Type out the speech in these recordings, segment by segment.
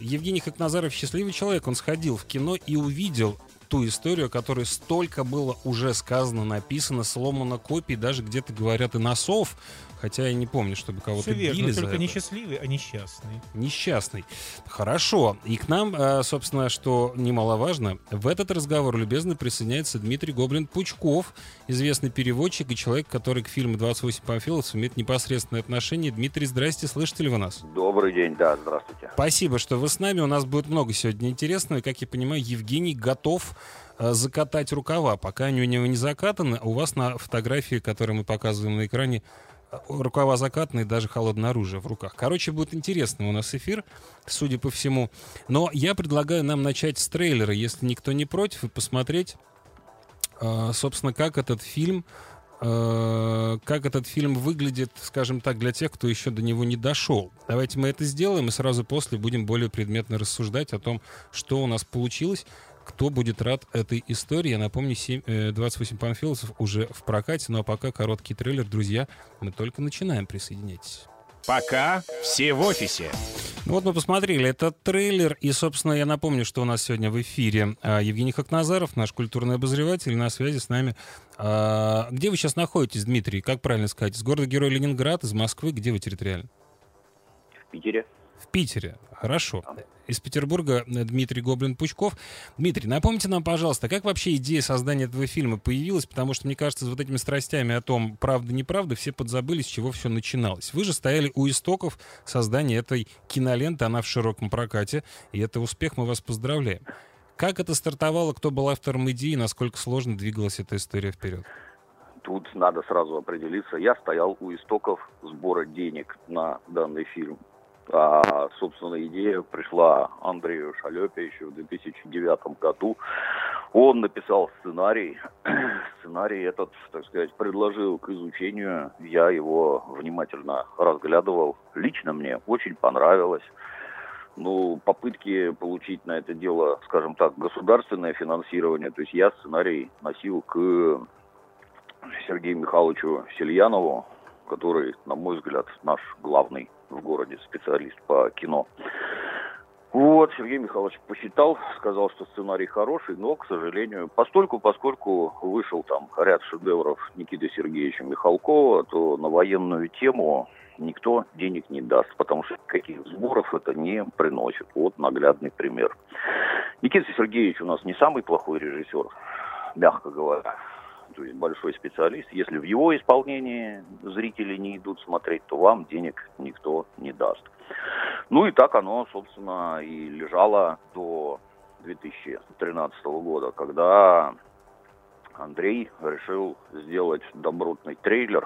Евгений Хакназаров счастливый человек. Он сходил в кино и увидел ту историю, о которой столько было уже сказано, написано, сломано копий, даже где-то говорят и носов. Хотя я не помню, чтобы кого-то Все верно, били за только это. не счастливый, а несчастный. Несчастный. Хорошо. И к нам, собственно, что немаловажно, в этот разговор любезно присоединяется Дмитрий Гоблин-Пучков, известный переводчик и человек, который к фильму «28 панфиловцев» имеет непосредственное отношение. Дмитрий, здрасте, слышите ли вы нас? Добрый день, да, здравствуйте. Спасибо, что вы с нами. У нас будет много сегодня интересного. И, как я понимаю, Евгений готов закатать рукава. Пока они у него не закатаны, у вас на фотографии, которую мы показываем на экране, рукава закатаны, даже холодное оружие в руках. Короче, будет интересный у нас эфир, судя по всему. Но я предлагаю нам начать с трейлера, если никто не против, и посмотреть, собственно, как этот фильм выглядит, скажем так, для тех, кто еще до него не дошел. Давайте мы это сделаем, и сразу после будем более предметно рассуждать о том, что у нас получилось. Кто будет рад этой истории? Я напомню, 28 панфиловцев уже в прокате, ну а пока короткий трейлер. Друзья, мы только начинаем, присоединяйтесь. Пока все в офисе. Ну вот мы посмотрели этот трейлер, и, собственно, я напомню, что у нас сегодня в эфире Евгений Хакназаров, наш культурный обозреватель, на связи с нами. Где вы сейчас находитесь, Дмитрий? Как правильно сказать? Из города-героя Ленинград, из Москвы? Где вы территориально? В Питере. В Питере. Хорошо. Из Петербурга Дмитрий Гоблин-Пучков. Дмитрий, напомните нам, пожалуйста, как вообще идея создания этого фильма появилась? Потому что, мне кажется, с вот этими страстями о том, правда-неправда, все подзабыли, с чего все начиналось. Вы же стояли у истоков создания этой киноленты, она в широком прокате, и это успех, мы вас поздравляем. Как это стартовало, кто был автором идеи, насколько сложно двигалась эта история вперед? Тут надо сразу определиться. Я стоял у истоков сбора денег на данный фильм. А, собственно, идея пришла Андрею Шалёпе еще в 2009 году. Он написал сценарий. Сценарий этот, так сказать, предложил к изучению. Я его внимательно разглядывал. Лично мне очень понравилось. Ну, попытки получить на это дело, скажем так, государственное финансирование. То есть я сценарий носил к Сергею Михайловичу Сельянову, который, на мой взгляд, наш главный в городе специалист по кино. Вот, Сергей Михайлович посчитал, сказал, что сценарий хороший, но, к сожалению, поскольку вышел там ряд шедевров Никиты Сергеевича Михалкова, то на военную тему никто денег не даст, потому что никаких сборов это не приносит. Вот наглядный пример. Никита Сергеевич у нас не самый плохой режиссер, мягко говоря. То есть большой специалист. Если в его исполнении зрители не идут смотреть, то вам денег никто не даст. Ну и так оно, собственно, и лежало до 2013 года, когда Андрей решил сделать добротный трейлер,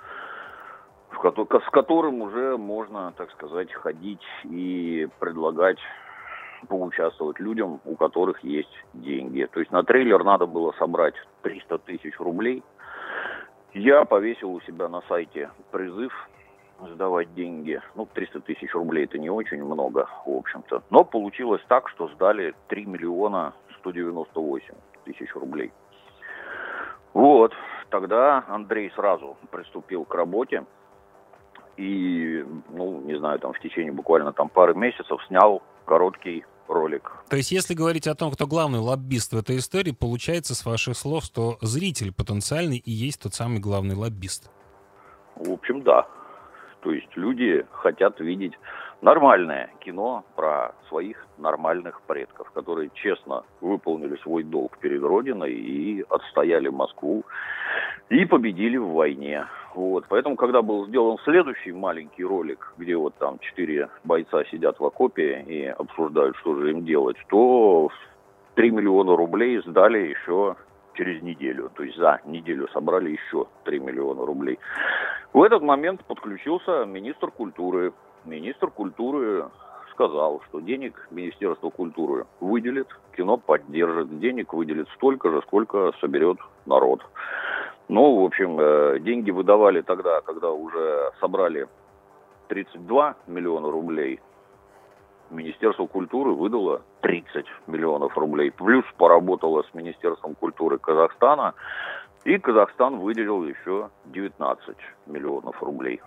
с которым уже можно, так сказать, ходить и предлагать поучаствовать людям, у которых есть деньги. То есть на трейлер надо было собрать 300 тысяч рублей. Я повесил у себя на сайте призыв сдавать деньги. Ну, 300 тысяч рублей это не очень много, в общем-то. Но получилось так, что сдали 3 миллиона 198 тысяч рублей. Вот. Тогда Андрей сразу приступил к работе. И, ну, не знаю, там в течение буквально там пары месяцев снял короткий ролик. То есть, если говорить о том, кто главный лоббист в этой истории, получается, с ваших слов, что зритель потенциальный и есть тот самый главный лоббист. В общем, да. То есть люди хотят видеть нормальное кино про своих нормальных предков, которые честно выполнили свой долг перед Родиной и отстояли Москву и победили в войне. Вот. Поэтому, когда был сделан следующий маленький ролик, где вот там 4 бойца сидят в окопе и обсуждают, что же им делать, то 3 миллиона рублей сдали еще через неделю. То есть за неделю собрали еще 3 миллиона рублей. В этот момент подключился министр культуры. Министр культуры сказал, что денег Министерство культуры выделит, кино поддержит, денег выделит столько же, сколько соберет народ. Ну, в общем, деньги выдавали тогда, когда уже собрали 32 миллиона рублей. Министерство культуры выдало 30 миллионов рублей. Плюс поработало с Министерством культуры Казахстана. И Казахстан выделил еще 19 миллионов рублей.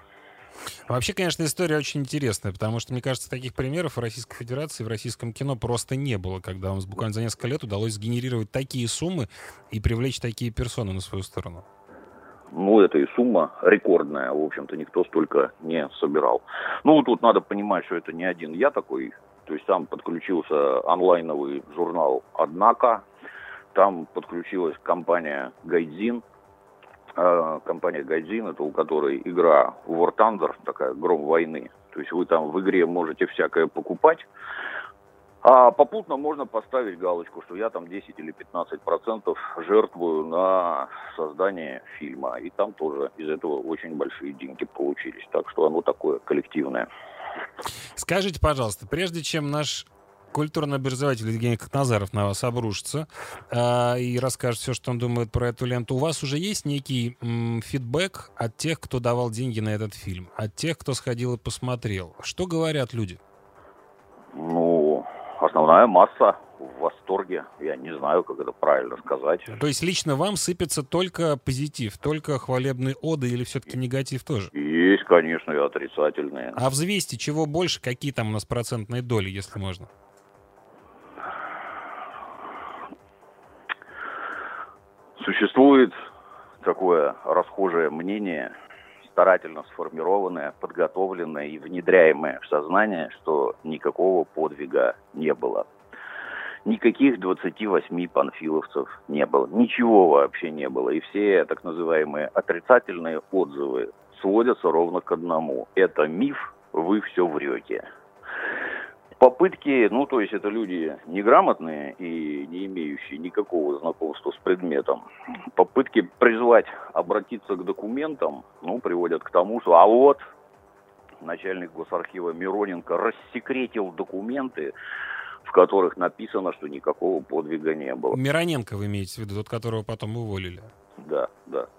Вообще, конечно, история очень интересная, потому что, мне кажется, таких примеров в Российской Федерации, в российском кино просто не было, когда вам буквально за несколько лет удалось сгенерировать такие суммы и привлечь такие персоны на свою сторону. Ну, это и сумма рекордная, в общем-то, никто столько не собирал. Ну, тут надо понимать, что это не один я такой, то есть там подключился онлайновый журнал «Однако», там подключилась компания «Гайдзин». Компания «Гайдзин» — это у которой игра War Thunder, такая «Гром войны». То есть вы там в игре можете всякое покупать, а попутно можно поставить галочку, что я там 10 или 15% жертвую на создание фильма. И там тоже из этого очень большие деньги получились. Так что оно такое коллективное. Скажите, пожалуйста, прежде чем наш культурно-образователь Евгений Кокназаров на вас обрушится и расскажет все, что он думает про эту ленту, у вас уже есть некий фидбэк от тех, кто давал деньги на этот фильм, от тех, кто сходил и посмотрел? Что говорят люди? Ну, основная масса в восторге. Я не знаю, как это правильно сказать. То есть лично вам сыпется только позитив, только хвалебные оды или все-таки негатив тоже? Есть, конечно, и отрицательные. А взвесьте, чего больше, какие там у нас процентные доли, если можно? Существует такое расхожее мнение, старательно сформированное, подготовленное и внедряемое в сознание, что никакого подвига не было. Никаких 28 панфиловцев не было. Ничего вообще не было. И все так называемые отрицательные отзывы сводятся ровно к одному. Это миф, вы все врете. Попытки, ну, то есть это люди неграмотные и не имеющие никакого знакомства с предметом. Попытки призвать обратиться к документам, ну, приводят к тому, что, а вот, начальник Госархива Мироненко рассекретил документы, в которых написано, что никакого подвига не было. Мироненко вы имеете в виду, тот, которого потом уволили? Да.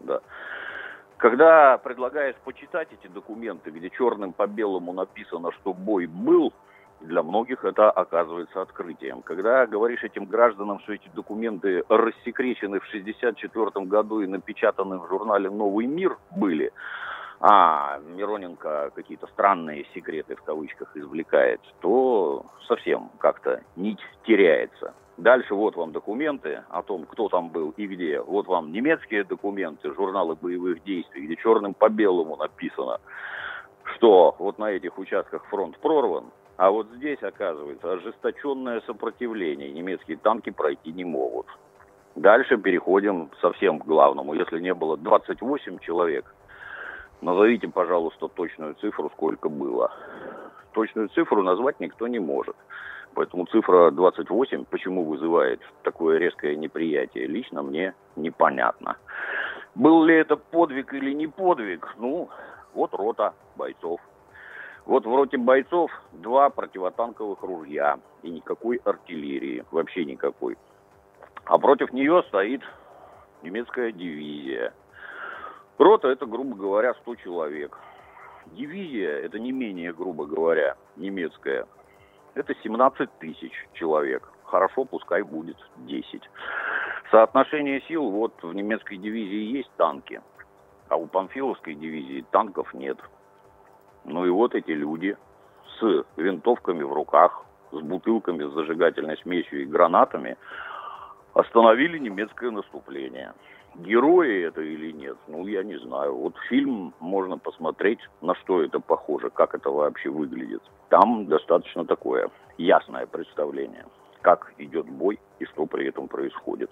Когда предлагаешь почитать эти документы, где черным по белому написано, что бой был, для многих это оказывается открытием. Когда говоришь этим гражданам, что эти документы рассекречены в 1964 году и напечатаны в журнале «Новый мир» были, а Мироненко какие-то странные секреты в кавычках извлекает, то совсем как-то нить теряется. Дальше вот вам документы о том, кто там был и где. Вот вам немецкие документы, журналы боевых действий, где черным по белому написано, что вот на этих участках фронт прорван, а вот здесь, оказывается, ожесточенное сопротивление. Немецкие танки пройти не могут. Дальше переходим совсем к главному. Если не было 28 человек, назовите, пожалуйста, точную цифру, сколько было. Точную цифру назвать никто не может. Поэтому цифра 28, почему вызывает такое резкое неприятие, лично мне непонятно. Был ли это подвиг или не подвиг? Ну, вот рота бойцов. Вот в роте бойцов 2 противотанковых ружья и никакой артиллерии, вообще никакой. А против нее стоит немецкая дивизия. Рота — это, грубо говоря, 100 человек. Дивизия — это не менее, грубо говоря, немецкая. Это 17 тысяч человек. Хорошо, пускай будет 10. Соотношение сил, вот в немецкой дивизии есть танки, а у панфиловской дивизии танков нет. Ну и вот эти люди с винтовками в руках, с бутылками с зажигательной смесью и гранатами остановили немецкое наступление. Герои это или нет, ну я не знаю. Вот фильм можно посмотреть, на что это похоже, как это вообще выглядит. Там достаточно такое ясное представление, как идет бой и что при этом происходит.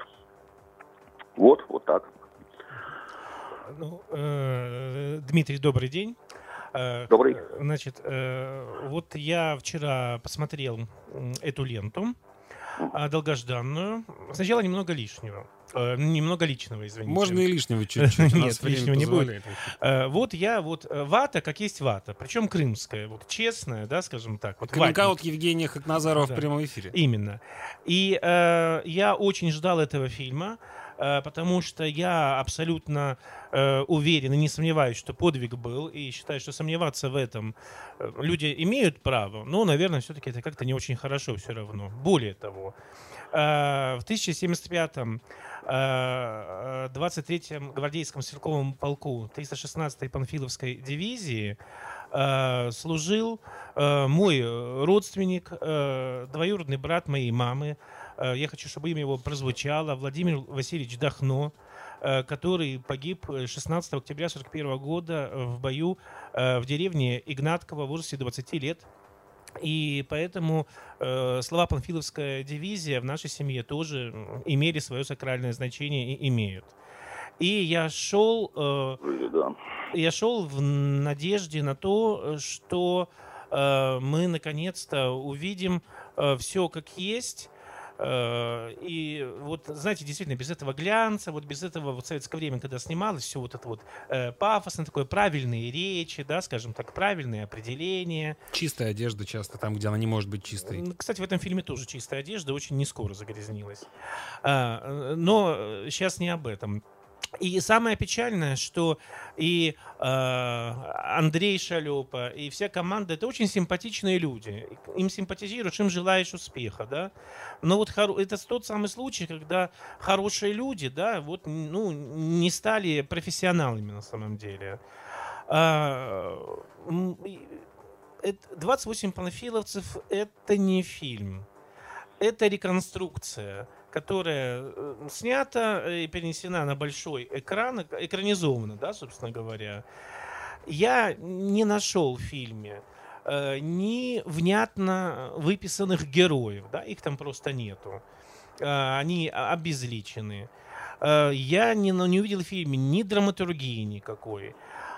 Вот так. Ну, Дмитрий, добрый день. Добрый. Значит, вот я вчера посмотрел эту ленту, долгожданную. Сначала немного лишнего. Немного личного, извините. Можно и лишнего чуть-чуть. Нет, лишнего не будет. Вот я вата, как есть вата, причем крымская, вот честная, да, скажем так. Вот Крынкаут Евгения Хакназарова в прямом эфире. Именно. И я очень ждал этого фильма, потому что я абсолютно уверен и не сомневаюсь, что подвиг был, и считаю, что сомневаться в этом люди имеют право, но, наверное, все-таки это как-то не очень хорошо все равно. Более того, в 1075 23-м гвардейском стрелковом полку 316-й Панфиловской дивизии служил мой родственник, двоюродный брат моей мамы. Я хочу, чтобы имя его прозвучало. Владимир Васильевич Дахно, который погиб 16 октября 1941 года в бою в деревне Игнатково в возрасте 20 лет. И поэтому слова «Панфиловская дивизия» в нашей семье тоже имели свое сакральное значение и имеют. И я шел в надежде на то, что мы наконец-то увидим все как есть. И вот, знаете, действительно, без этого глянца, вот без этого вот советское время, когда снималось, все вот это вот пафосное такое, правильные речи, да, скажем так, правильные определения. Чистая одежда часто там, где она не может быть чистой. Кстати, в этом фильме тоже чистая одежда, очень не скоро загрязнилась. Но сейчас не об этом. И самое печальное, что и Андрей Шалёпа, и вся команда — это очень симпатичные люди. Им симпатизируешь, им желаешь успеха, да. Но вот это тот самый случай, когда хорошие люди, да, вот, ну, не стали профессионалами на самом деле. 28 панфиловцев — это не фильм, это реконструкция, которая снята и перенесена на большой экран, экранизована, да, собственно говоря. Я не нашел в фильме ни внятно выписанных героев, да, их там просто нету. Они обезличены. Я не увидел в фильме ни драматургии никакой.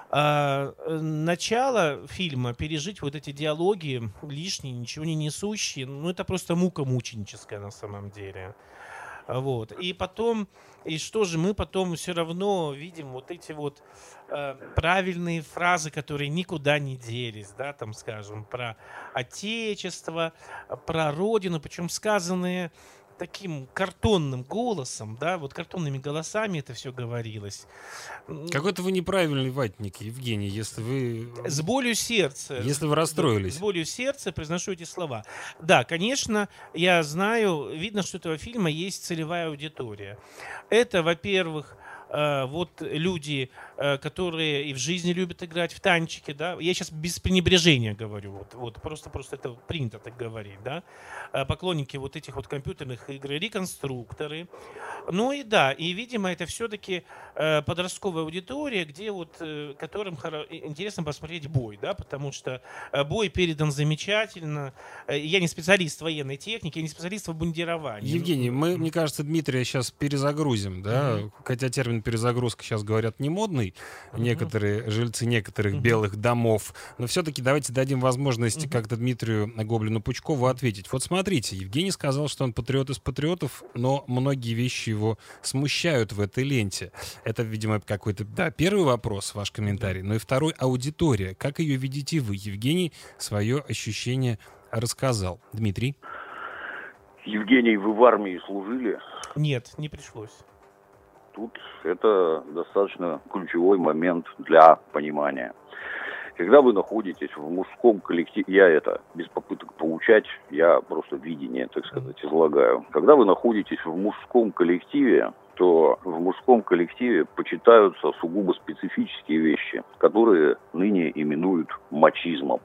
Начало фильма, пережить вот эти диалоги лишние, ничего не несущие, ну это просто мука мученическая на самом деле. Вот. И потом, и что же, мы потом все равно видим вот эти вот правильные фразы, которые никуда не делись, да, там, скажем, про отечество, про родину, причем сказанные таким картонным голосом, да, вот картонными голосами это все говорилось. Какой-то вы неправильный ватник, Евгений, если вы... С болью сердца. Если вы расстроились. С болью сердца произношу эти слова. Да, конечно, я знаю, видно, что у этого фильма есть целевая аудитория. Это, во-первых, вот люди, которые и в жизни любят играть в танчики, да, я сейчас без пренебрежения говорю, вот просто это принято так говорить, да, поклонники вот этих вот компьютерных игр, реконструкторы, ну и да, и, видимо, это все-таки подростковая аудитория, где вот, которым интересно посмотреть бой, да, потому что бой передан замечательно, я не специалист в военной технике, я не специалист в обмундировании. Евгений, мы, мне кажется, Дмитрия сейчас перезагрузим, да, хотя термин перезагрузка сейчас, говорят, не модный, некоторые жильцы некоторых белых домов, но все-таки давайте дадим возможность как-то Дмитрию Гоблину-Пучкову ответить. Вот смотрите, Евгений сказал, что он патриот из патриотов, но многие вещи его смущают в этой ленте. Это, видимо, какой-то, да, первый вопрос, ваш комментарий. Ну и второй — аудитория. Как ее видите вы? Евгений свое ощущение рассказал. Дмитрий? Евгений, вы в армии служили? Нет, не пришлось. Тут это достаточно ключевой момент для понимания. Когда вы находитесь в мужском коллективе, я это без попыток поучать, я просто видение, так сказать, излагаю. Когда вы находитесь в мужском коллективе, то в мужском коллективе почитаются сугубо специфические вещи, которые ныне именуют мачизмом.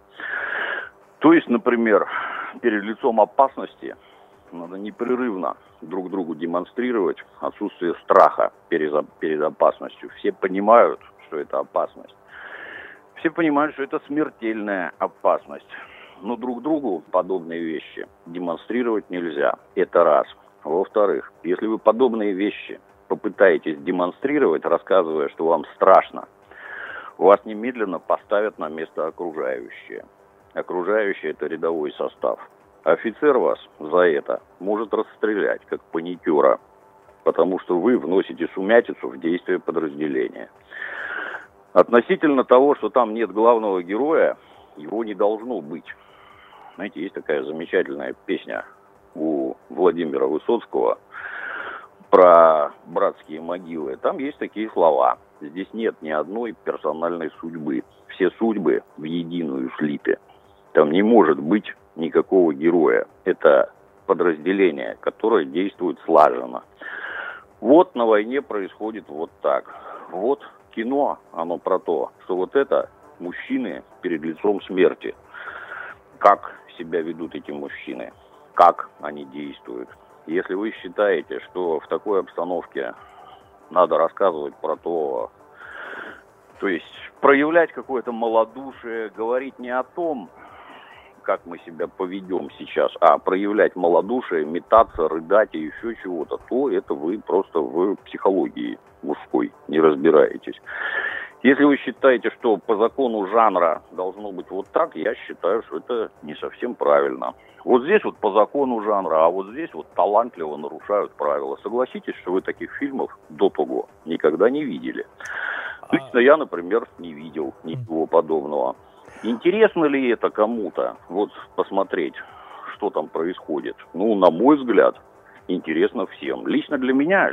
То есть, например, перед лицом опасности надо непрерывно друг другу демонстрировать отсутствие страха перед опасностью. Все понимают, что это опасность. Все понимают, что это смертельная опасность. Но друг другу подобные вещи демонстрировать нельзя. Это раз. Во-вторых, если вы подобные вещи попытаетесь демонстрировать, рассказывая, что вам страшно, вас немедленно поставят на место окружающие. Окружающие — это рядовой состав. Офицер вас за это может расстрелять, как паникера, потому что вы вносите сумятицу в действие подразделения. Относительно того, что там нет главного героя, его не должно быть. Знаете, есть такая замечательная песня у Владимира Высоцкого про братские могилы. Там есть такие слова: здесь нет ни одной персональной судьбы. Все судьбы в единую слиты. Там не может быть никакого героя. Это подразделение, которое действует слаженно. Вот на войне происходит вот так. Вот кино, оно про то, что вот это мужчины перед лицом смерти. Как себя ведут эти мужчины, как они действуют. Если вы считаете, что в такой обстановке надо рассказывать про то есть проявлять какое-то малодушие, говорить не о том, как мы себя поведем сейчас, а проявлять малодушие, метаться, рыдать и еще чего-то, то это вы просто в психологии мужской не разбираетесь. Если вы считаете, что по закону жанра должно быть вот так, я считаю, что это не совсем правильно. Вот здесь вот по закону жанра, а вот здесь вот талантливо нарушают правила. Согласитесь, что вы таких фильмов до того никогда не видели. Лично я, например, не видел ничего подобного. Интересно ли это кому-то, вот посмотреть, что там происходит? Ну, на мой взгляд, интересно всем. Лично для меня.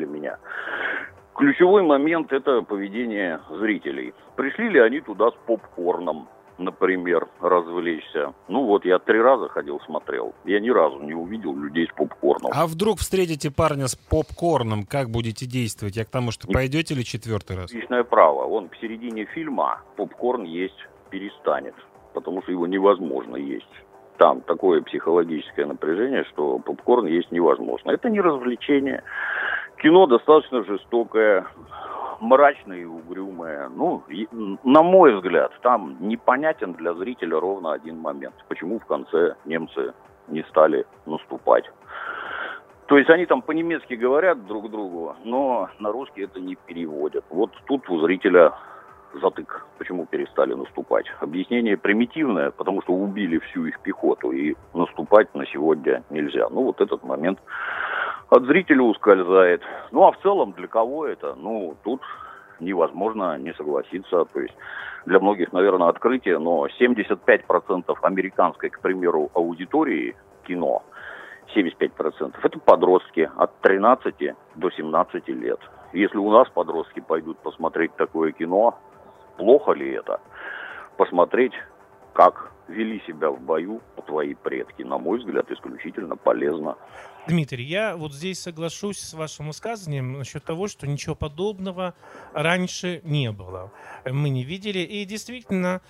Ключевой момент – это поведение зрителей. Пришли ли они туда с попкорном, например, развлечься? Ну вот, я 3 раза ходил, смотрел. Я ни разу не увидел людей с попкорном. А вдруг встретите парня с попкорном, как будете действовать? Я к тому, что пойдете ли 4-й раз? Личное право. Он в середине фильма попкорн есть перестанет, потому что его невозможно есть. Там такое психологическое напряжение, что попкорн есть невозможно. Это не развлечение. Кино достаточно жестокое, мрачное и угрюмое. Ну, на мой взгляд, там непонятен для зрителя ровно один момент. Почему в конце немцы не стали наступать. То есть они там по-немецки говорят друг другу, но на русский это не переводят. Вот тут у зрителя затык. Почему перестали наступать? Объяснение примитивное, потому что убили всю их пехоту, и наступать на сегодня нельзя. Ну, вот этот момент от зрителя ускользает. Ну, а в целом, для кого это? Ну, тут невозможно не согласиться. То есть для многих, наверное, открытие, но 75% американской, к примеру, аудитории кино, 75% это подростки от 13 до 17 лет. Если у нас подростки пойдут посмотреть такое кино, плохо ли это? Посмотреть, как вели себя в бою твои предки, на мой взгляд, исключительно полезно. Дмитрий, я вот здесь соглашусь с вашим высказыванием насчет того, что ничего подобного раньше не было. Мы не видели. И действительно,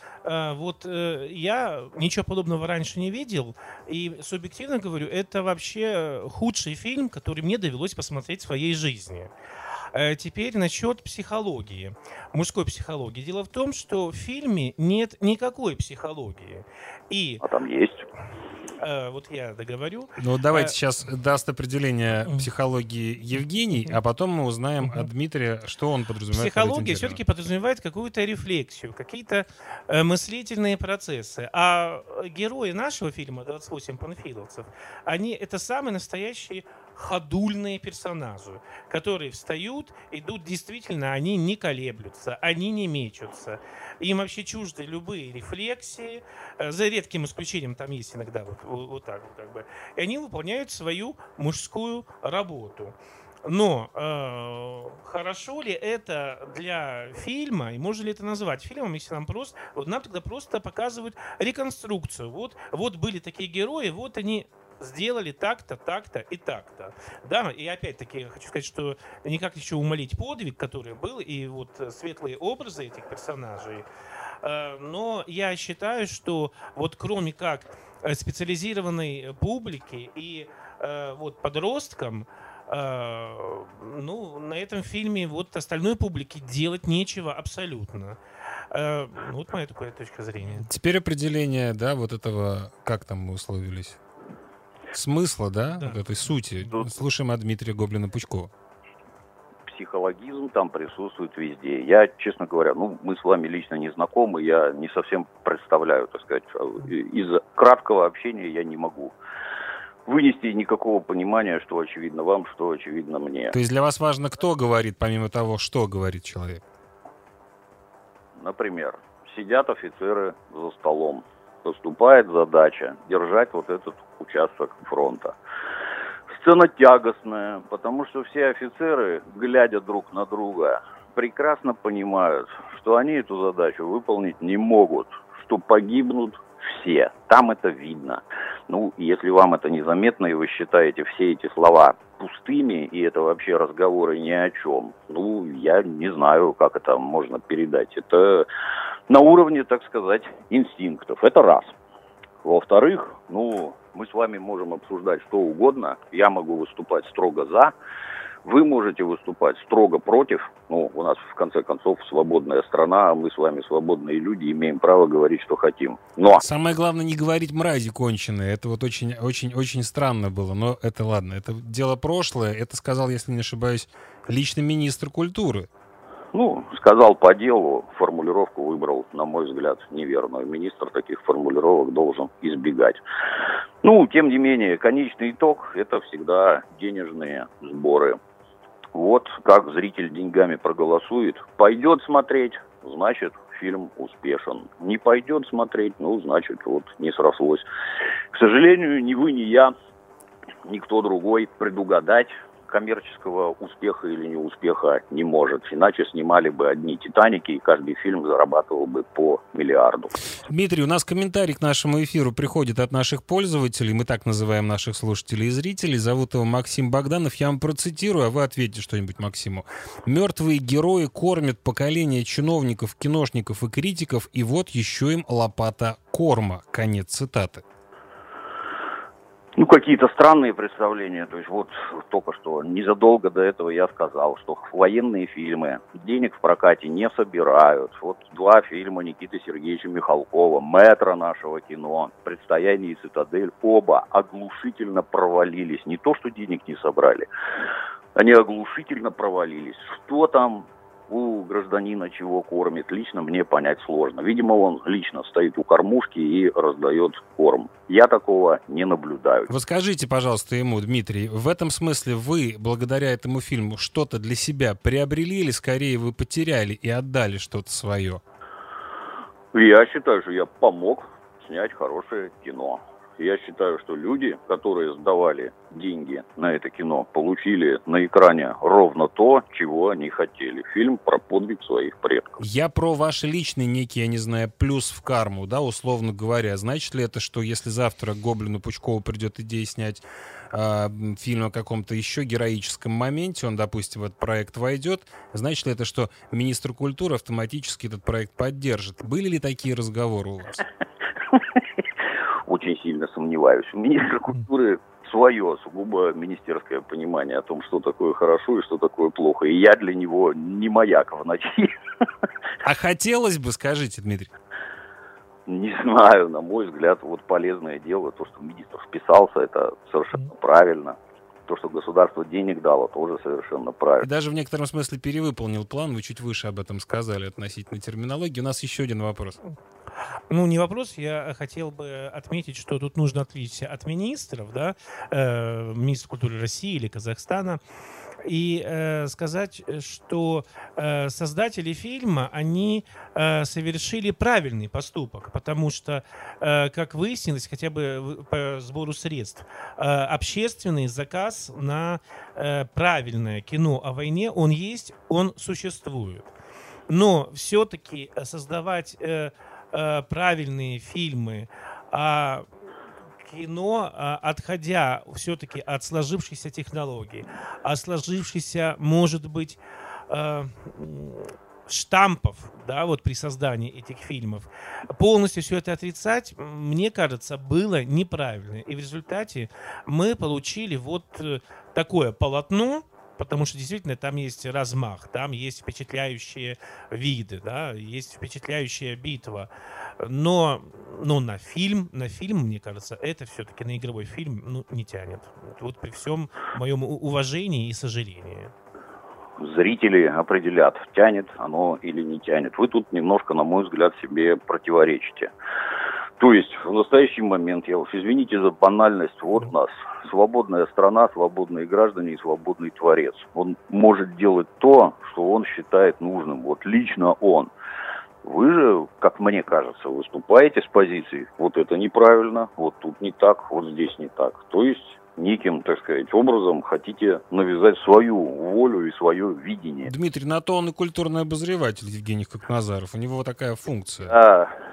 я ничего подобного раньше не видел. И субъективно говорю, это вообще худший фильм, который мне довелось посмотреть в своей жизни. Теперь насчет психологии, мужской психологии. Дело в том, что в фильме нет никакой психологии. А там есть. Вот я договорю. Ну, давайте сейчас даст определение психологии Евгений, а потом мы узнаем от Дмитрия, что он подразумевает. Психология все-таки подразумевает какую-то рефлексию, какие-то мыслительные процессы. А герои нашего фильма «28 панфиловцев», они это самые настоящие ходульные персонажи, которые встают, идут, действительно, они не колеблются, они не мечутся. Им вообще чужды любые рефлексии, за редким исключением, там есть иногда вот так вот как бы. И они выполняют свою мужскую работу. Но хорошо ли это для фильма, и можно ли это назвать фильмом, если нам тогда просто показывают реконструкцию. Вот были такие герои, вот они сделали так-то, так-то и так-то. Да, и опять-таки я хочу сказать, что никак еще умалить подвиг, который был, и вот светлые образы этих персонажей. Но я считаю, что вот кроме как специализированной публике и вот подросткам, на этом фильме вот остальной публике делать нечего абсолютно. Вот моя такая точка зрения. Теперь определение, да, вот этого, как там мы условились? Смысла, да, Да. вот этой сути. Слушаем от Дмитрия Гоблина-Пучкова. Психологизм там присутствует везде. Я, честно говоря, мы с вами лично не знакомы, я не совсем представляю, так сказать, из краткого общения я не могу вынести никакого понимания, что очевидно вам, что очевидно мне. То есть для вас важно, кто говорит, помимо того, что говорит человек? Например, сидят офицеры за столом. Поступает задача держать вот этот участок фронта. Сцена тягостная, потому что все офицеры, глядя друг на друга, прекрасно понимают, что они эту задачу выполнить не могут, что погибнут все. Там это видно. Ну, если вам это незаметно, и вы считаете все эти слова пустыми, и это вообще разговоры ни о чем, ну, я не знаю, как это можно передать. Это на уровне, так сказать, инстинктов. Это раз. Во-вторых, ну, мы с вами можем обсуждать что угодно. Я могу выступать строго за, вы можете выступать строго против. Ну, у нас, в конце концов, свободная страна, а мы с вами свободные люди, имеем право говорить, что хотим. Но... Самое главное, не говорить мрази конченые. Это вот очень странно было. Но это ладно, это дело прошлое. Это сказал, если не ошибаюсь, лично министр культуры. Ну, сказал по делу, формулировку выбрал, на мой взгляд, неверную. Министр таких формулировок должен избегать. Ну, тем не менее, конечный итог – это всегда денежные сборы. Вот как зритель деньгами проголосует. Пойдет смотреть, значит, фильм успешен. Не пойдет смотреть, ну, значит, вот не срослось. К сожалению, ни вы, ни я, никто другой предугадать коммерческого успеха или неуспеха не может. Иначе снимали бы одни «Титаники», и каждый фильм зарабатывал бы по миллиарду. Дмитрий, у нас комментарий к нашему эфиру приходит от наших пользователей. Мы так называем наших слушателей и зрителей. Зовут его Максим Богданов. Я вам процитирую, а вы ответите что-нибудь Максиму. «Мертвые герои кормят поколение чиновников, киношников и критиков, и вот еще им лопата корма». Конец цитаты. Ну, какие-то странные представления. То есть вот только что, незадолго до этого я сказал, что военные фильмы денег в прокате не собирают. Вот 2 фильма Никиты Сергеевича Михалкова, мэтра нашего кино, «Предстояние» и «Цитадель», оба оглушительно провалились. Не то, что денег не собрали, они оглушительно провалились. Что там у гражданина чего кормит, лично мне понять сложно. Видимо, он лично стоит у кормушки и раздает корм. Я такого не наблюдаю. Вот скажите, пожалуйста, ему, Дмитрий, в этом смысле вы, благодаря этому фильму, что-то для себя приобрели или, скорее, вы потеряли и отдали что-то свое? Я считаю, что я помог снять хорошее кино. Я считаю, что люди, которые сдавали деньги на это кино, получили на экране ровно то, чего они хотели. Фильм про подвиг своих предков. Я про ваши личные некие, я не знаю, плюс в карму, да, условно говоря. Значит ли это, что если завтра Гоблину Пучкову придет идея снять фильм о каком-то еще героическом моменте, он, допустим, в этот проект войдет, значит ли это, что министр культуры автоматически этот проект поддержит? Были ли такие разговоры у вас? Очень сильно сомневаюсь. У министра культуры свое сугубо министерское понимание о том, что такое хорошо и что такое плохо. И я для него не маяк в ночи. А хотелось бы, скажите, Дмитрий? Не знаю, на мой взгляд, вот полезное дело. То, что министр вписался, это совершенно правильно. То, что государство денег дало, тоже совершенно правильно. И даже в некотором смысле перевыполнил план. Вы чуть выше об этом сказали относительно терминологии. У нас еще один вопрос. Ну, не вопрос. Я хотел бы отметить, что тут нужно отличиться от министров, да, министра культуры России или Казахстана, и сказать, что создатели фильма, они совершили правильный поступок, потому что, как выяснилось, хотя бы по сбору средств, общественный заказ на правильное кино о войне, он есть, он существует. Но все-таки создавать правильные фильмы, а кино, отходя все-таки от сложившейся технологии, от сложившейся, может быть, штампов, да, вот при создании этих фильмов, полностью все это отрицать, мне кажется, было неправильно. И в результате мы получили вот такое полотно, потому что действительно там есть размах, там есть впечатляющие виды, да, есть впечатляющая битва. Но на фильм, мне кажется, это все-таки на игровой фильм не тянет. Вот при всем моем уважении и сожалении. Зрители определят, тянет оно или не тянет. Вы тут немножко, на мой взгляд, себе противоречите. То есть в настоящий момент, я уж извините за банальность, вот у нас свободная страна, свободные граждане и свободный творец. Он может делать то, что он считает нужным, вот лично он. Вы же, как мне кажется, выступаете с позиции, вот это неправильно, вот тут не так, вот здесь не так. То есть неким, так сказать, образом хотите навязать свою волю и свое видение. Дмитрий, на то он и культурный обозреватель Евгений Хакназаров. У него такая функция. Да,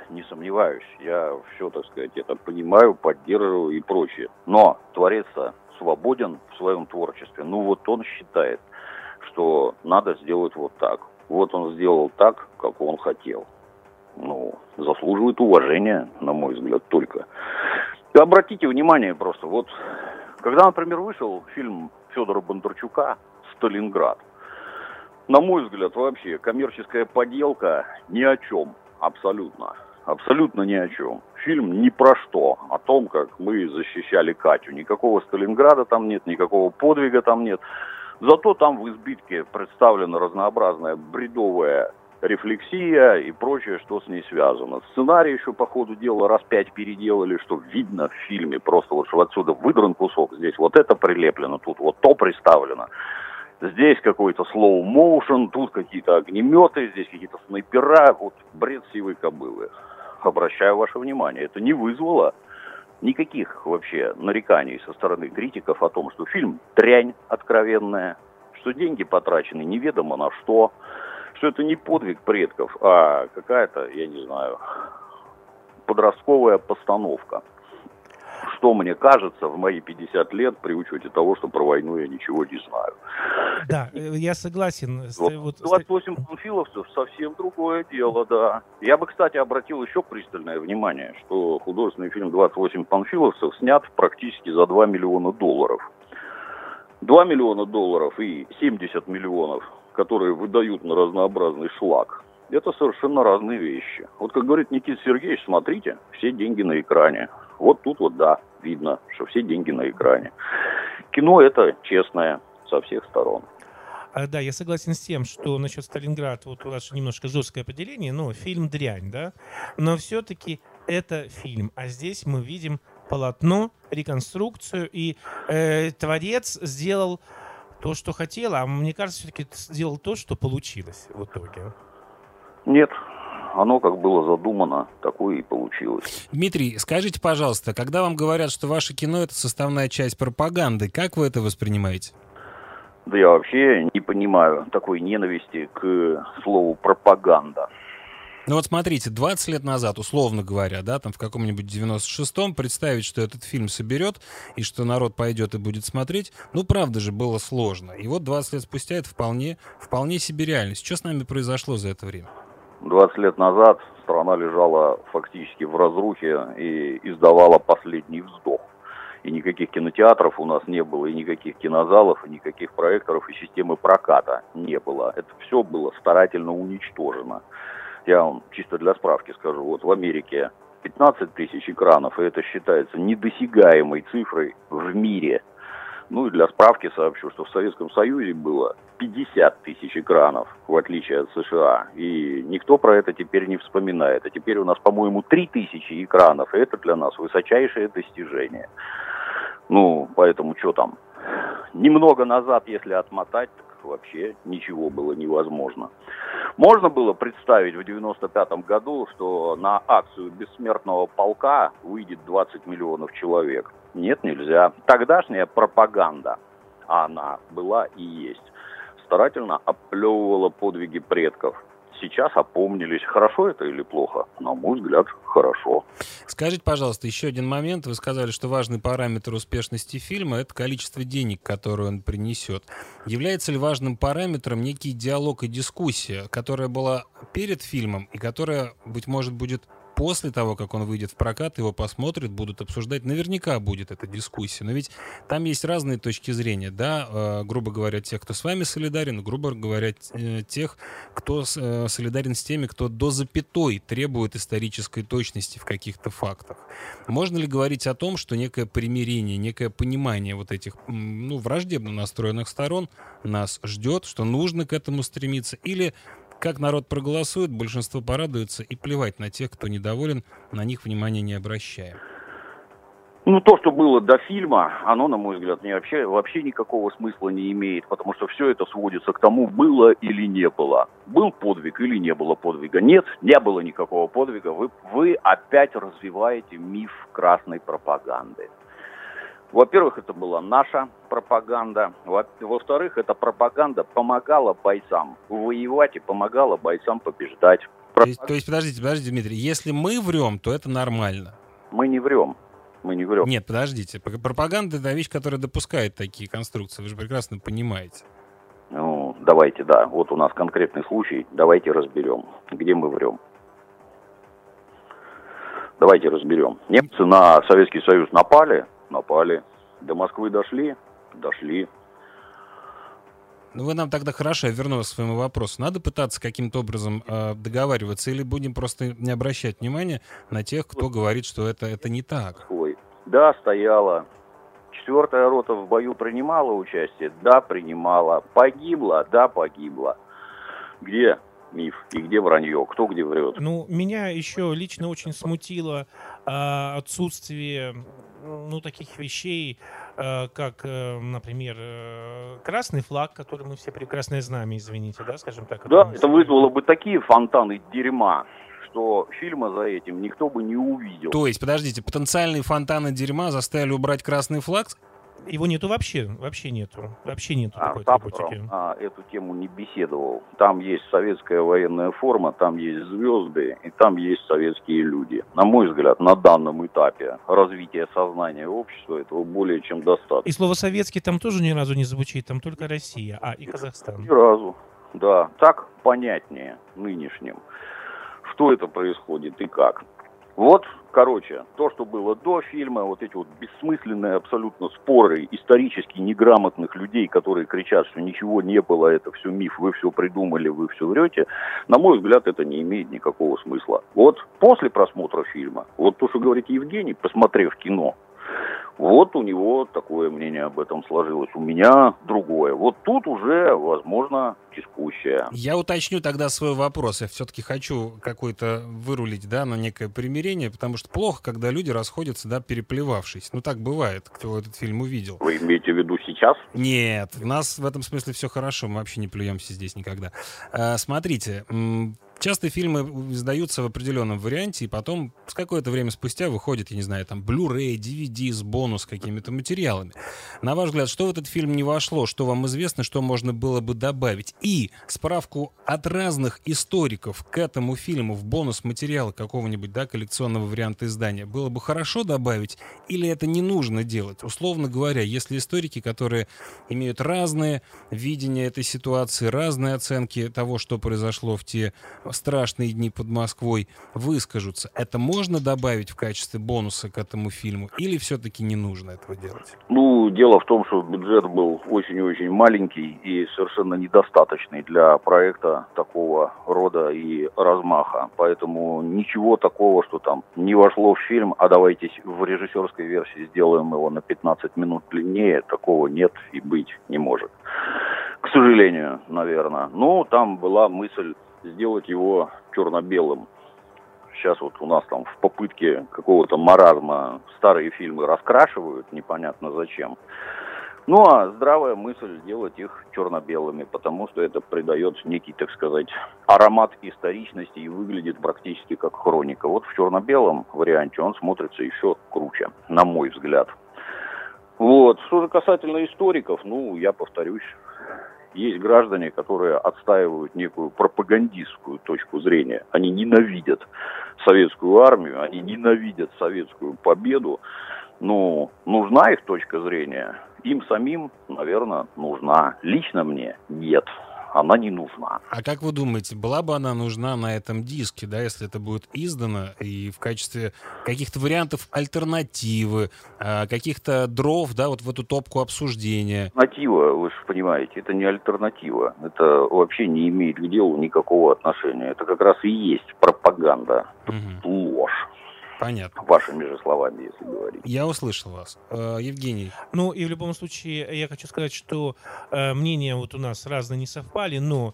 не сомневаюсь. Я все, так сказать, это понимаю, поддерживаю и прочее. Но творец-то свободен в своем творчестве. Ну вот он считает, что надо сделать вот так. Вот он сделал так, как он хотел. Ну, заслуживает уважения, на мой взгляд, только. И обратите внимание просто, вот, когда, например, вышел фильм Федора Бондарчука «Сталинград», на мой взгляд, вообще коммерческая поделка ни о чем, абсолютно. Абсолютно ни о чем. Фильм ни про что. О том, как мы защищали Катю. Никакого Сталинграда там нет, никакого подвига там нет. Зато там в избитке представлена разнообразная бредовая рефлексия и прочее, что с ней связано. Сценарий еще по ходу дела раз 5 переделали, что видно в фильме. Просто вот что отсюда выдран кусок, здесь вот это прилеплено, тут вот то приставлено. Здесь какой-то slow motion, тут какие-то огнеметы, здесь какие-то снайпера. Вот бред сивой кобылы. Обращаю ваше внимание, это не вызвало никаких вообще нареканий со стороны критиков о том, что фильм дрянь откровенная, что деньги потрачены неведомо на что это не подвиг предков, а какая-то, я не знаю, подростковая постановка. Что мне кажется в мои 50 лет при учете того, что про войну я ничего не знаю. Да, я согласен. 28 панфиловцев совсем другое дело, да. Я бы, кстати, обратил еще пристальное внимание, что художественный фильм «28 панфиловцев» снят практически за $2 миллиона. $2 миллиона и 70 миллионов, которые выдают на разнообразный шлак. Это совершенно разные вещи. Вот как говорит Никита Сергеевич, смотрите, все деньги на экране. Вот тут вот, да, видно, что все деньги на экране. Кино это честное со всех сторон. Да, я согласен с тем, что насчет Сталинграда, вот у вас немножко жесткое определение, но фильм дрянь, да? Но все-таки это фильм, а здесь мы видим полотно, реконструкцию, и творец сделал то, что хотел, а мне кажется, все-таки сделал то, что получилось в итоге. Нет, оно как было задумано, такое и получилось. Дмитрий, скажите, пожалуйста, когда вам говорят, что ваше кино — это составная часть пропаганды, как вы это воспринимаете? Да я вообще не понимаю такой ненависти к слову «пропаганда». Ну вот смотрите, 20 лет назад, условно говоря, да, там в каком-нибудь 96-м, представить, что этот фильм соберет, и что народ пойдет и будет смотреть, ну, правда же, было сложно. И вот 20 лет спустя это вполне себе реальность. Что с нами произошло за это время? 20 лет назад страна лежала фактически в разрухе и издавала последний вздох. И никаких кинотеатров у нас не было, и никаких кинозалов, и никаких проекторов, и системы проката не было. Это все было старательно уничтожено. Я вам чисто для справки скажу, вот в Америке 15 тысяч экранов, и это считается недосягаемой цифрой в мире. Ну и для справки сообщу, что в Советском Союзе было 50 тысяч экранов, в отличие от США. И никто про это теперь не вспоминает. А теперь у нас, по-моему, 3000 экранов, и это для нас высочайшее достижение. Ну, поэтому что там? Немного назад, если отмотать, так вообще ничего было невозможно. Можно было представить в 95-м году, что на акцию Бессмертного полка выйдет 20 миллионов человек. Нет, нельзя. Тогдашняя пропаганда, а она была и есть, старательно оплевывала подвиги предков. Сейчас опомнились. Хорошо это или плохо? На мой взгляд, хорошо. Скажите, пожалуйста, еще один момент. Вы сказали, что важный параметр успешности фильма — это количество денег, которые он принесет. Является ли важным параметром некий диалог и дискуссия, которая была перед фильмом и которая, быть может, будет после того, как он выйдет в прокат, его посмотрят, будут обсуждать, наверняка будет эта дискуссия. Но ведь там есть разные точки зрения, да, грубо говоря, тех, кто с вами солидарен, грубо говоря, тех, кто солидарен с теми, кто до запятой требует исторической точности в каких-то фактах. Можно ли говорить о том, что некое примирение, некое понимание вот этих, враждебно настроенных сторон нас ждет, что нужно к этому стремиться, или как народ проголосует, большинство порадуется, и плевать на тех, кто недоволен, на них внимания не обращая? Ну, то, что было до фильма, оно, на мой взгляд, вообще никакого смысла не имеет, потому что все это сводится к тому, было или не было. Был подвиг или не было подвига? Нет, не было никакого подвига. Вы опять развиваете миф красной пропаганды. Во-первых, это была наша пропаганда. Во-вторых, эта пропаганда помогала бойцам воевать и помогала бойцам побеждать. То есть, подождите, Дмитрий, если мы врем, то это нормально. Мы не врем. Нет, подождите. Пропаганда — это вещь, которая допускает такие конструкции. Вы же прекрасно понимаете. Ну, давайте, да. Вот у нас конкретный случай. Давайте разберем, где мы врем. Давайте разберем. Немцы на Советский Союз напали. До Москвы дошли. Ну, вы нам тогда хорошо, я верну вас к своему вопросу. Надо пытаться каким-то образом договариваться, или будем просто не обращать внимания на тех, кто говорит, что это не так? Ой, да, стояла. 4-я рота в бою принимала участие? Да, принимала. Погибла? Да, погибла. Где миф и где вранье? Кто где врет? Ну, меня еще лично очень смутило отсутствие таких вещей, как, например, красный флаг, который мы все прекрасно знаем, извините, да, скажем так. Да, это вызвало бы такие фонтаны дерьма, что фильма за этим никто бы не увидел. То есть, подождите, потенциальные фонтаны дерьма заставили убрать красный флаг? Его нету вообще нету такой атрибутики. Эту тему не беседовал. Там есть советская военная форма, там есть звезды, и там есть советские люди. На мой взгляд, на данном этапе развития сознания общества этого более чем достаточно. И слово «советский» там тоже ни разу не звучит, там только Россия, и Казахстан. Ни разу, да. Так понятнее нынешним, что это происходит и как. Вот, короче, то, что было до фильма, вот эти вот бессмысленные абсолютно споры исторически неграмотных людей, которые кричат, что ничего не было, это все миф, вы все придумали, вы все врете, на мой взгляд, это не имеет никакого смысла. Вот после просмотра фильма, вот то, что говорит Евгений, посмотрев кино, вот у него такое мнение об этом сложилось, у меня другое. Вот тут уже, возможно, дискуссия. Я уточню тогда свой вопрос. Я все-таки хочу какой-то вырулить, на некое примирение, потому что плохо, когда люди расходятся, переплевавшись. Ну, так бывает, кто этот фильм увидел. Вы имеете в виду сейчас? Нет, у нас в этом смысле все хорошо, мы вообще не плюемся здесь никогда. Смотрите, часто фильмы издаются в определенном варианте, и потом с какое-то время спустя выходит, я не знаю, там Blu-ray, DVD с бонус какими-то материалами. На ваш взгляд, что в этот фильм не вошло, что вам известно, что можно было бы добавить? И справку от разных историков к этому фильму в бонус-материалы какого-нибудь, коллекционного варианта издания было бы хорошо добавить, или это не нужно делать? Условно говоря, если историки, которые имеют разные видения этой ситуации, разные оценки того, что произошло в те страшные дни под Москвой, выскажутся, это можно добавить в качестве бонуса к этому фильму, или все-таки не нужно этого делать? Ну, дело в том, что бюджет был очень-очень маленький и совершенно недостаточный для проекта такого рода и размаха. Поэтому ничего такого, что там не вошло в фильм, а давайте в режиссерской версии сделаем его на 15 минут длиннее, такого нет и быть не может. К сожалению, наверное. Но там была мысль сделать его черно-белым. Сейчас вот у нас там в попытке какого-то маразма старые фильмы раскрашивают, непонятно зачем. Ну а здравая мысль сделать их черно-белыми, потому что это придает некий, так сказать, аромат историчности и выглядит практически как хроника. Вот в черно-белом варианте он смотрится еще круче, на мой взгляд. Вот. Что же касательно историков, я повторюсь, есть граждане, которые отстаивают некую пропагандистскую точку зрения. Они ненавидят советскую армию, они ненавидят советскую победу. Но нужна их точка зрения? Им самим, наверное, нужна. Лично мне нет. Она не нужна. А как вы думаете, была бы она нужна на этом диске, если это будет издано и в качестве каких-то вариантов альтернативы, каких-то дров, вот в эту топку обсуждения? Альтернатива, вы же понимаете, это не альтернатива. Это вообще не имеет к делу никакого отношения. Это как раз и есть пропаганда. Ложь. Понятно. Вашими же словами, если говорить. Я услышал вас. Евгений. Ну, и в любом случае, я хочу сказать, что мнения вот у нас разные не совпали, но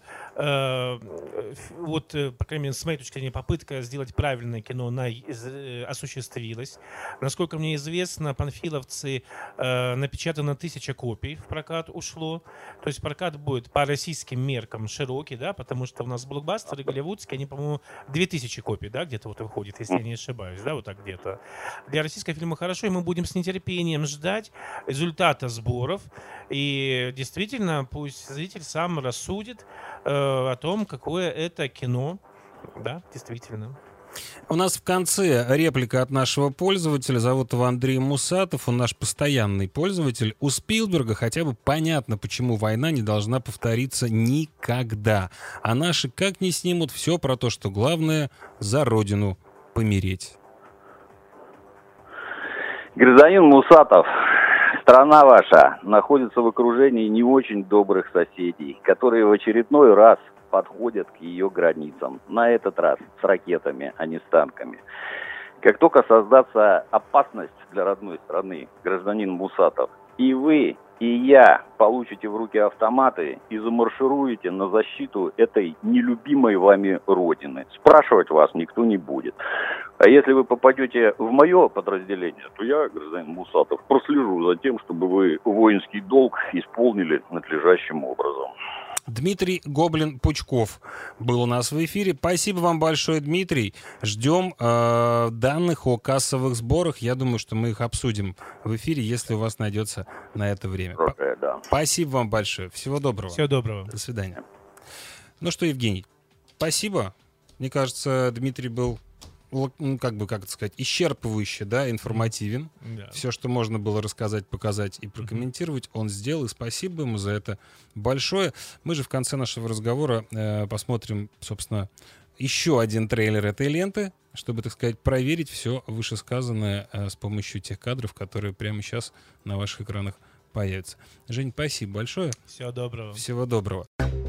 вот, по крайней мере, с моей точки зрения, попытка сделать правильное кино, она осуществилась. Насколько мне известно, панфиловцы напечатано 1000 копий в прокат ушло. То есть прокат будет по российским меркам широкий, потому что у нас блокбастеры голливудские, они, по-моему, 2000 копий, где-то вот выходит, если я не ошибаюсь, вот так где-то. Для российского фильма хорошо, и мы будем с нетерпением ждать результата сборов. И действительно, пусть зритель сам рассудит о том, какое это кино. Да, действительно. У нас в конце реплика от нашего пользователя. Зовут его Андрей Мусатов. Он наш постоянный пользователь. У Спилберга хотя бы понятно, почему война не должна повториться никогда. А наши как не снимут все про то, что главное за родину помереть. Гражданин Мусатов, страна ваша находится в окружении не очень добрых соседей, которые в очередной раз подходят к ее границам. На этот раз с ракетами, а не с танками. Как только создастся опасность для родной страны, гражданин Мусатов, и вы, и я получите в руки автоматы и замаршируете на защиту этой нелюбимой вами родины. Спрашивать вас никто не будет. А если вы попадете в мое подразделение, то я, гражданин Мусатов, прослежу за тем, чтобы вы воинский долг исполнили надлежащим образом. Дмитрий Гоблин-Пучков был у нас в эфире. Спасибо вам большое, Дмитрий. Ждем данных о кассовых сборах. Я думаю, что мы их обсудим в эфире, если у вас найдется на это время. Да. Спасибо вам большое. Всего доброго. Всего доброго. До свидания. Ну что, Евгений, спасибо. Мне кажется, Дмитрий был, как это сказать, исчерпывающе, да, информативен. Да. Все, что можно было рассказать, показать и прокомментировать, он сделал, и спасибо ему за это большое. Мы же в конце нашего разговора посмотрим, собственно, еще один трейлер этой ленты, чтобы, так сказать, проверить все вышесказанное с помощью тех кадров, которые прямо сейчас на ваших экранах появятся. Жень, спасибо большое. Всего доброго. Всего доброго.